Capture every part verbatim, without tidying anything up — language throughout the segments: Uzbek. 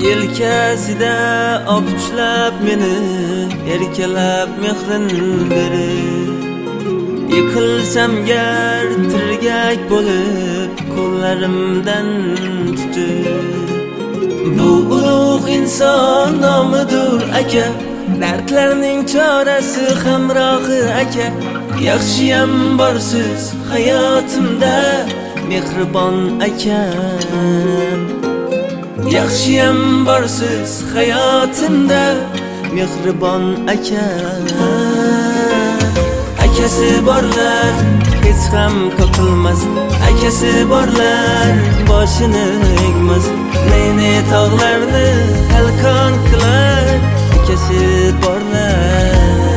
yelkasida opuchlab meni erkalab mehrin berib yiqilsam gar tirgak bo'lib qo'llarimdan tutib bu ulug' inson nomidir aka dardlarning chorasi hamrohi aka yaxshiyam borsiz hayotimda mehribon akam yaxshiyam borsiz hayotimda mehribon akam akasi borlar hech ham qoqilmas akasi borlar boshini egmas ne tog'larni halqon qilar akasi borlar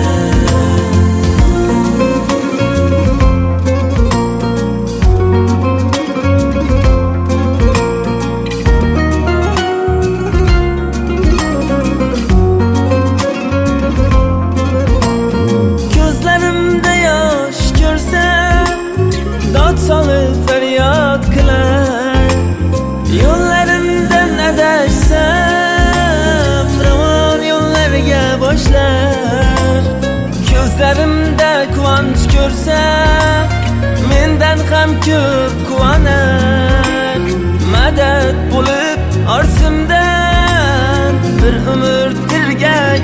solib feryod qilar yo'llarimdan adashsam ravon yo'llarga boshlar ko'zlarimda quvonch ko'rsa mendan ham ko'p quvonar madad bo'lib orsimdan bir umr tirgak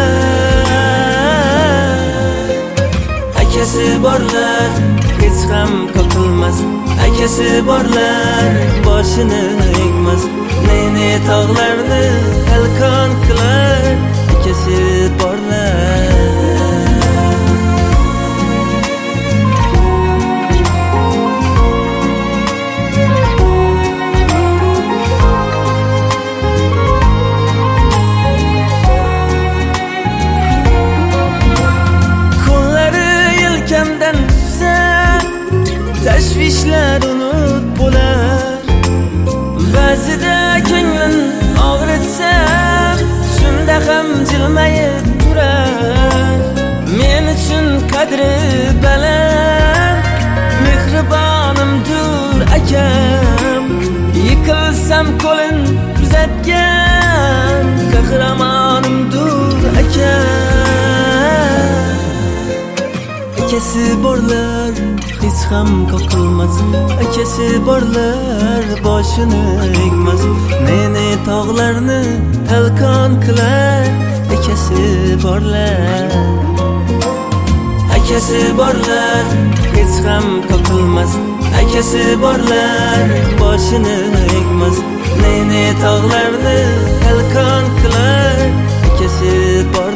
bo'lar akasi borlar hech ham qoqilmas akasi borlar boshini egmas ne tog'larni halqon qilar akasi borlar qo'llari yelkamdan tutsa tashvishlar unut bo'lar ba'zida ko'nglim og'ritsam shunda ham jilmayib turar men uchun qadri baland mehribonimdir akam yiqilsam qo'lin uzatgan qahramonimdir akam akasi borlar hech ham qoqilmas akasi borlar boshini egmas ne tog'larni halqon qilar akasi borlar akasi borlar hech ham qoqilmas akasi borlar boshini egmas ne tog'larni halqon qilar akasi borlar